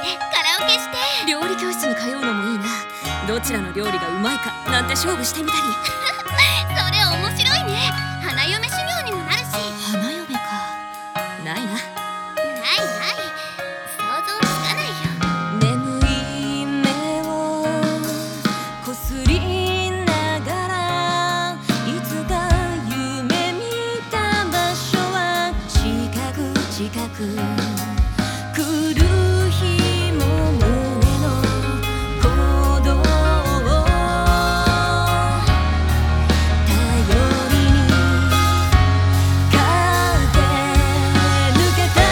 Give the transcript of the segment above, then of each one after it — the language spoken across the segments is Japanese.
カラオケして。 料理教室に通うのもいいな。どちらの料理がうまいかなんて勝負してみたり。 それ面白いね。花嫁修行にもなるし。 花嫁か。ないな。 ないない、想像つかないよ。 眠い目をこすりながら、いつか夢見た場所は近く近く。来る日も胸の鼓動を頼りに駆け抜けた。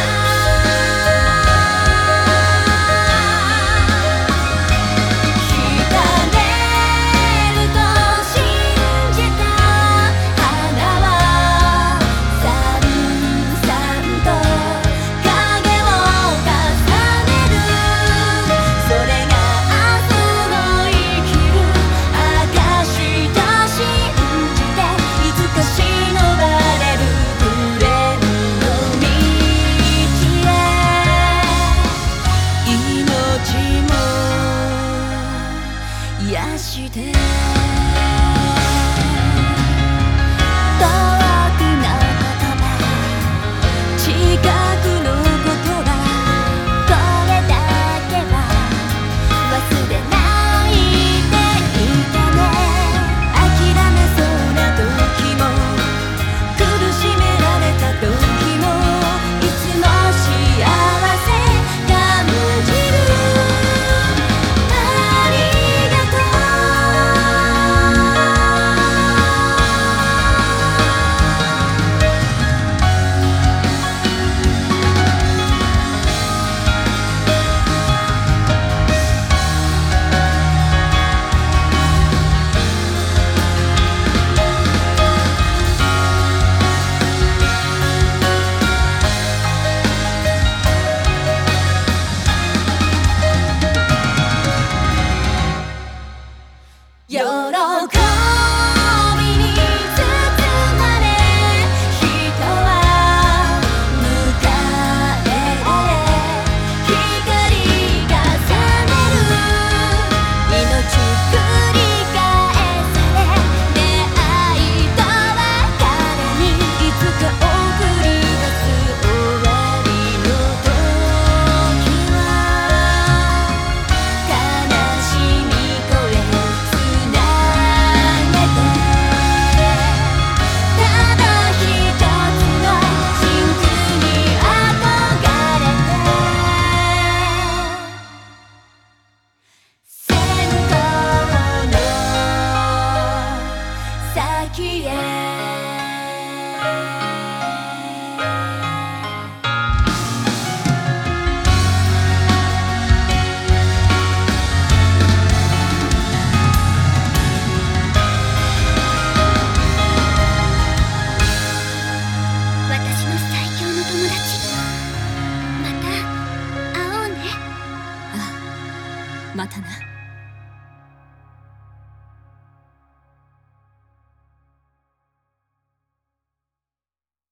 光れると信じた花はさんさんと影を重ねる。それが明日を生きる証と信じて、いつか忍ばれる紅の道へ。命も癒して遠くの言葉、近くの言葉、これだけは忘れないでいてね。諦めそうな時も苦しめられた時も、いつも幸せ感じる。ありがとう。喜びに包まれ、人は迎えられ、光が覚める。命繰り返され、出会いと別れにいつか送り出す終わりの時は、悲しみ声つなげて、ただ一つの真空に憧れて、線香の先へ。 私の最強の友達、また会おうね。 またな。